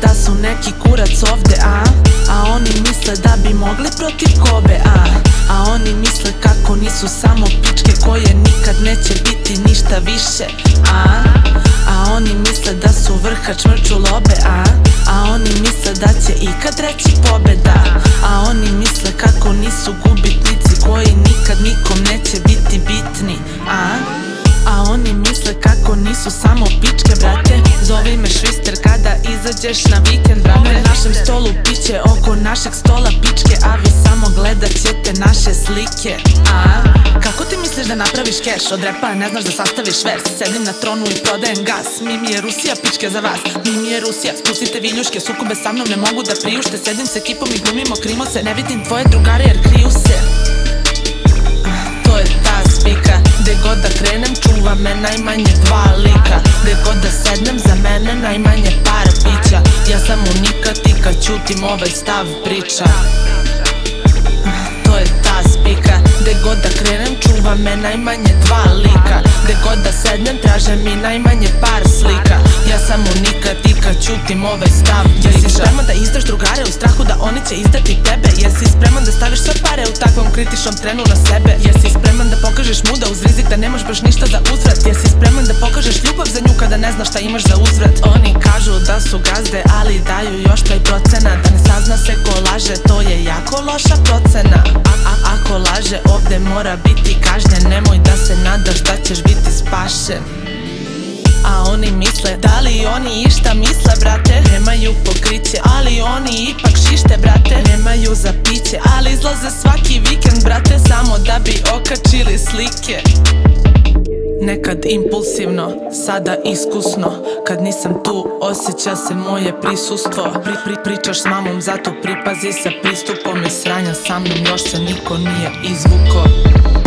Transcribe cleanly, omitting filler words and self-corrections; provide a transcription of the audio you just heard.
da su neki kurac ovde, a oni misle da bi mogli protiv Kobe, a oni misle kako nisu samo pičke koje nikad neće biti ništa više, a oni misle da su vrha čmrču lobe, a oni misle da će ikad reći pobeda, a oni misle kako nisu gubitnici koji nikad nikom neće biti bitni, a oni misle kako nisu samo pičke, brate. Zovi me švister kada izađeš na vikend, brate. Na našem stolu piće, oko našeg stola pičke, a vi samo gledat ćete naše slike. Kako ti misliš da napraviš keš od repa, ne znaš da sastaviš vers? Sedim na tronu i prodajem gas. Mi je Rusija, pičke za vas. Mi je Rusija, spustite viljuške, sukobe sa mnom ne mogu da priušte. Sedim sa ekipom i glumimo krimose, ne vidim tvoje drugare jer kriju se. To je ta spika, gde god da krenem čuva me najmanje dva lika. Gde god da sednem za mene najmanje para pića. Ja sam unikat i kad ćutim ovaj stav priča. To je ta spika, gde god da krenem čuva me najmanje dva lika. Gde god da sednem traže mi najmanje par slika. Ja sam unikat i kad ćutim ovaj stav priča. Jesi spreman da izdaš drugare u strahu da oni će izdati tebe? Jesi spreman da staviš sve pare u takvom kritičnom trenu na sebe? Jesi spreman da pokažeš muda uz rizik da nemaš baš ništa za uzvrat? Jesi spreman da pokažeš ljubav za nju kada ne znaš šta imaš za uzvrat? Oni kažu da su gazde, ali daju još taj procenat. Da ne sazna se ko laže, to je jako loša procena. Ako laže ovde mora biti kažnjen. Nemoj da se nadaš da ćeš biti spašen. A oni misle, da li oni išta misle, brate? Nemaju pokriće, ali oni ipak šište, brate. Nemaju za piće, ali izlaze svaki vikend, brate. Samo da bi okačili slike. Nekad impulsivno, sada iskusno. Kad nisam tu, osjeća se moje prisustvo. Pričaš s mamom, zato pripazi sa pristupom. I sranja sa mnom još se niko nije izvuko.